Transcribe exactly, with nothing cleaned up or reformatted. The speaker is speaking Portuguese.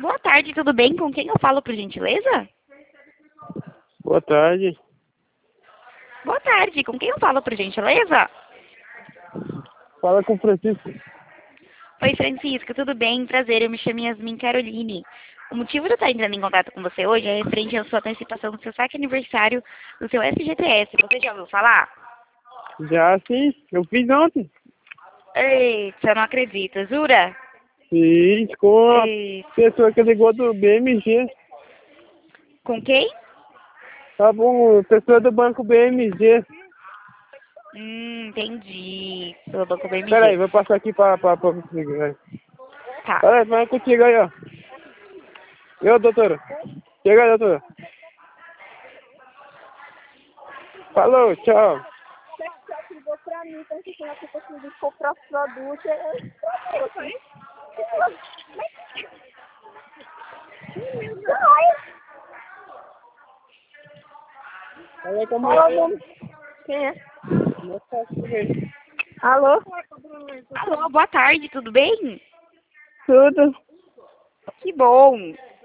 Boa tarde, tudo bem? Com quem eu falo, por gentileza? Boa tarde. Boa tarde, com quem eu falo, por gentileza? Fala com o Francisco. Oi, Francisco, tudo bem? Prazer, eu me chamo Yasmin Caroline. O motivo de eu estar entrando em contato com você hoje é referente à sua antecipação do seu saque aniversário do seu F G T S. Você já ouviu falar? Já sim, eu fiz ontem. Eita, eu não acredito, jura? Fiz com a Eita. pessoa que ligou do B M G. Com quem? Tá bom, pessoa do banco B M G. Hum, entendi. Pelo Banco B M Pera aí, G. vou passar aqui pra, pra, pra contigo. Vai. Tá. Pera aí, vai contigo aí, ó. Eu, doutora. Chega aí, doutora. Falou, tchau. Ligou pra mim, então que tinha que conseguir comprar os produtos. Eu... Fala com a Alô, mulher. bom. Quem é? Alô? Alô, boa tarde, tudo bem? Tudo. Que bom.